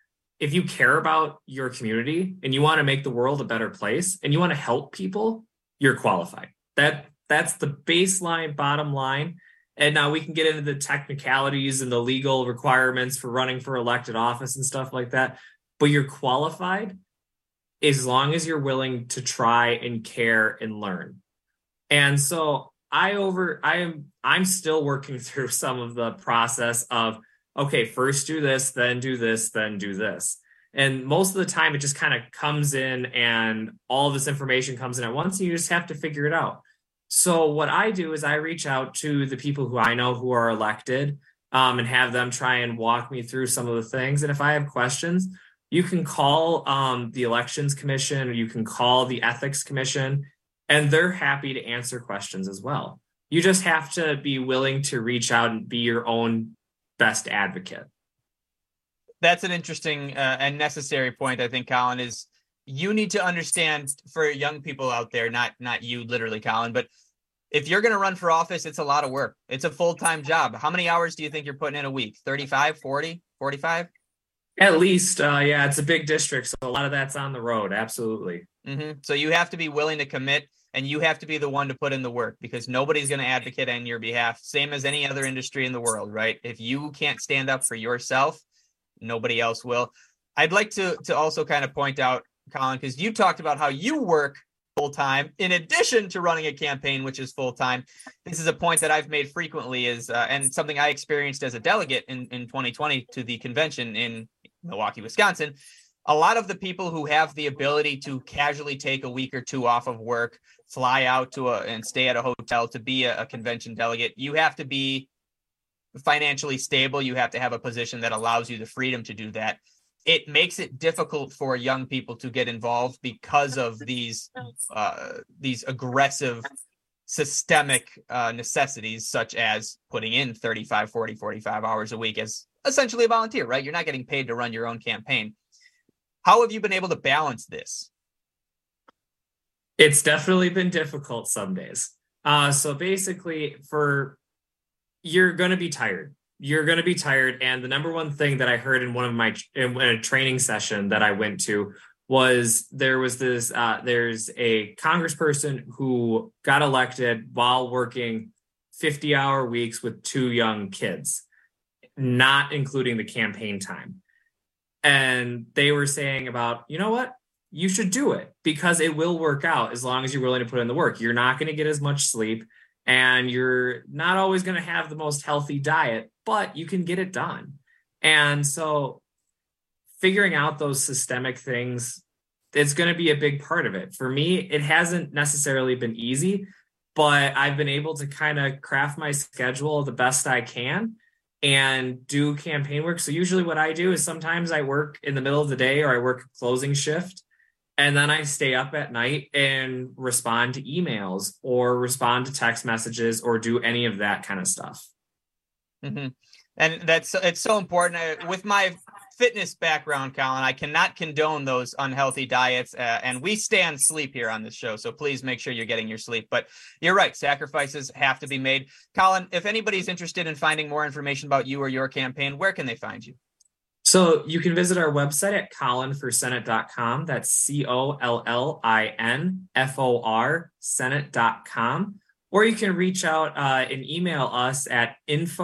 your community and you want to make the world a better place and you want to help people, you're qualified. That's the baseline, bottom line. And now we can get into the technicalities and the legal requirements for running for elected office and stuff like that. But you're qualified as long as you're willing to try and care and learn. And so I'm still working through some of the process of, okay, first do this, then do this, then do this. And most of the time it just kind of comes in and all this information comes in at once and you just have to figure it out. So what I do is I reach out to the people who I know who are elected and have them try and walk me through some of the things. And if I have questions, you can call the Elections Commission or you can call the Ethics Commission, and they're happy to answer questions as well. You just have to be willing to reach out and be your own best advocate. That's an interesting and necessary point, I think, Colin, is you need to understand for young people out there, not you literally, Colin, but if you're going to run for office, it's a lot of work. It's a full-time job. How many hours do you think you're putting in a week? 35, 40, 45? At least, yeah, it's a big district, so a lot of that's on the road. Absolutely. Mm-hmm. So you have to be willing to commit. And you have to be the one to put in the work because nobody's going to advocate on your behalf, same as any other industry in the world, right? If you can't stand up for yourself, nobody else will. I'd like to also kind of point out, Colin, because you talked about how you work full-time, in addition to running a campaign, which is full-time. This is a point that I've made frequently and something I experienced as a delegate in 2020 to the convention in Milwaukee, Wisconsin. A lot of the people who have the ability to casually take a week or two off of work, fly out and stay at a hotel to be a convention delegate, you have to be financially stable. You have to have a position that allows you the freedom to do that. It makes it difficult for young people to get involved because of these aggressive systemic necessities, such as putting in 35, 40, 45 hours a week as essentially a volunteer, right? You're not getting paid to run your own campaign. How have you been able to balance this? It's definitely been difficult some days. So basically, you're going to be tired. You're going to be tired. And the number one thing that I heard in in a training session that I went to was there's a congressperson who got elected while working 50-hour weeks with 2 young kids, not including the campaign time. And they were saying about, you know what, you should do it because it will work out as long as you're willing to put in the work. You're not going to get as much sleep and you're not always going to have the most healthy diet, but you can get it done. And so figuring out those systemic things, it's going to be a big part of it. For me, it hasn't necessarily been easy, but I've been able to kind of craft my schedule the best I can and do campaign work. So usually what I do is sometimes I work in the middle of the day or I work a closing shift, and then I stay up at night and respond to emails or respond to text messages or do any of that kind of stuff. Mm-hmm. And it's so important. With my fitness background, Colin, I cannot condone those unhealthy diets, and we stand sleep here on this show, so please make sure you're getting your sleep. But you're right, sacrifices have to be made. Colin, if anybody's interested in finding more information about you or your campaign, where can they find you? So you can visit our website at collinforsenate.com. That's COLLINFOR Senate.com. Or you can reach out and email us at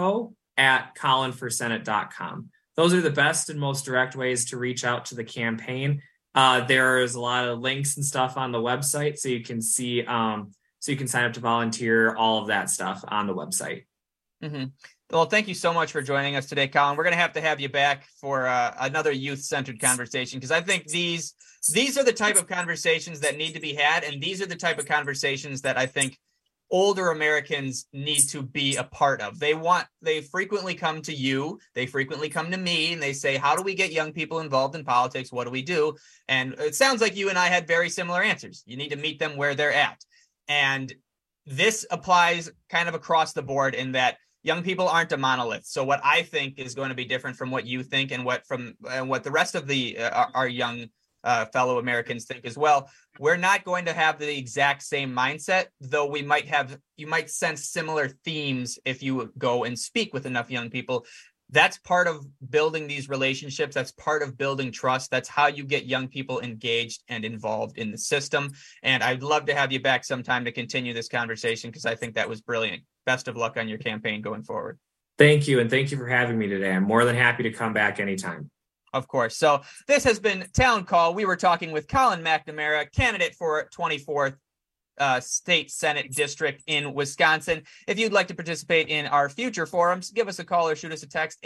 info@collinforsenate.com. Those are the best and most direct ways to reach out to the campaign. There is a lot of links and stuff on the website, so you can see, so you can sign up to volunteer, all of that stuff on the website. Mm-hmm. Well, thank you so much for joining us today, Colin. We're going to have you back for another youth-centered conversation, because I think these are the type of conversations that need to be had, and these are the type of conversations that I think older Americans need to be a part of. They frequently come to you, they frequently come to me, and they say, how do we get young people involved in politics? What do we do? And it sounds like you and I had very similar answers. You need to meet them where they're at. And this applies kind of across the board in that young people aren't a monolith. So what I think is going to be different from what you think and what the rest of our young fellow Americans think as well. We're not going to have the exact same mindset, though you might sense similar themes if you go and speak with enough young people. That's part of building these relationships. That's part of building trust. That's how you get young people engaged and involved in the system. And I'd love to have you back sometime to continue this conversation, because I think that was brilliant. Best of luck on your campaign going forward. Thank you. And thank you for having me today. I'm more than happy to come back anytime. Of course. So this has been Town Call. We were talking with Colin McNamara, candidate for 24th State Senate District in Wisconsin. If you'd like to participate in our future forums, give us a call or shoot us a text,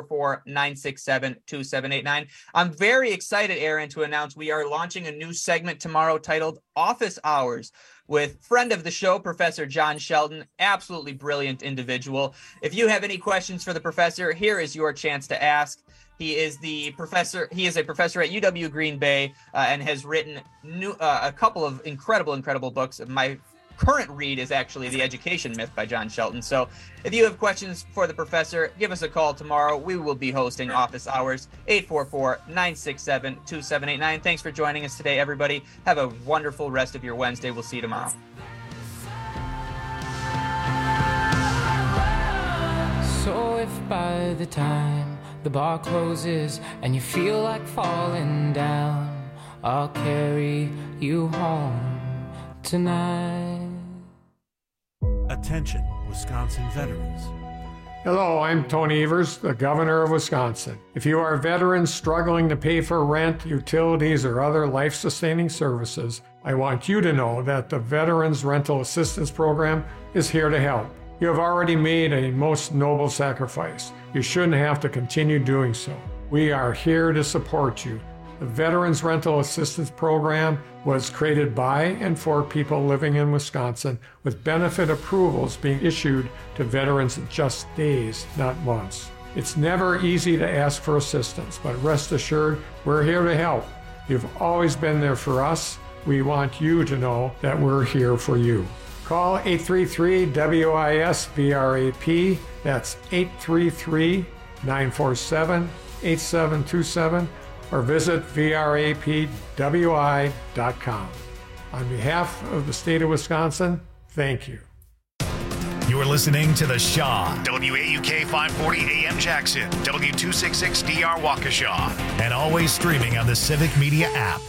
844-967-2789. I'm very excited, Aaron, to announce we are launching a new segment tomorrow titled Office Hours with friend of the show, Professor John Sheldon, absolutely brilliant individual. If you have any questions for the professor, here is your chance to ask. He is a professor at UW Green Bay and has written a couple of incredible books. My current read is actually The Education Myth by John Shelton. So if you have questions for the professor, give us a call tomorrow. We will be hosting Office Hours, 844-967-2789. Thanks for joining us today, everybody. Have a wonderful rest of your Wednesday. We'll see you tomorrow. So if by the time the bar closes and you feel like falling down, I'll carry you home tonight. Attention, Wisconsin veterans. Hello, I'm Tony Evers, the Governor of Wisconsin. If you are veterans struggling to pay for rent, utilities, or other life-sustaining services, I want you to know that the Veterans Rental Assistance Program is here to help. You have already made a most noble sacrifice. You shouldn't have to continue doing so. We are here to support you. The Veterans Rental Assistance Program was created by and for people living in Wisconsin, with benefit approvals being issued to veterans in just days, not months. It's never easy to ask for assistance, but rest assured, we're here to help. You've always been there for us. We want you to know that we're here for you. Call 833-WIS-VRAP. That's 833-947-8727. or visit vrapwi.com. On behalf of the state of Wisconsin, thank you. You're listening to The Shaw, WAUK 540 AM Jackson, W266DR Waukesha, and always streaming on the Civic Media app.